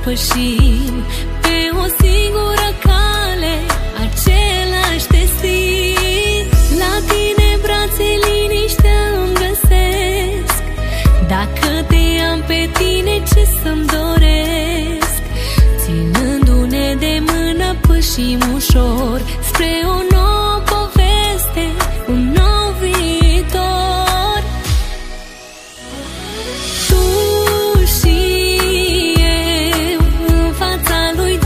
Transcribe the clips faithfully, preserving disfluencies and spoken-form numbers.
pășim pe o singură cale, același destin. La tine brațe liniștea îmi găsesc, dacă te am pe tine ce să-mi doresc? Ținându-ne de mână pășim ușor spre o nouă poveste, un nou viitor. Tu și eu în fața lui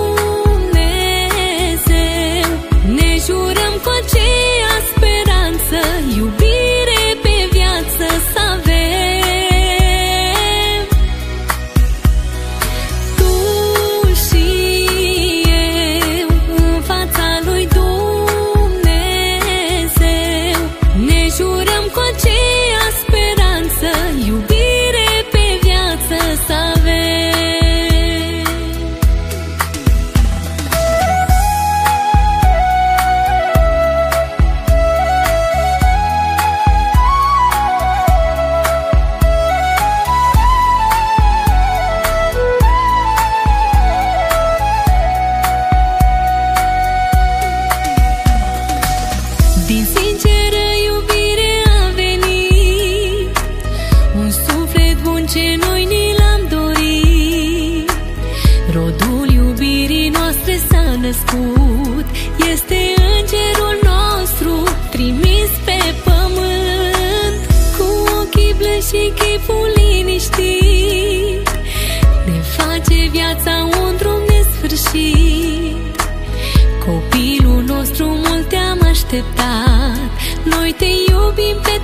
Dumnezeu ne jurăm cu aceea speranță, iubire pe viață să avem. Tu și eu în fața lui Dumnezeu ne jurăm cu aceea speranță, iubire pe viață să avem. Din sinceră iubire a venit un suflet bun ce noi ni l-am dorit. Rodul iubirii noastre s-a născut, este îngerul nostru trimis pe pământ. Cu ochii blânzi și chipul liniștit ne face viața un drum nesfârșit. Copilul nostru mult te-am așteptat, noi te iubim pe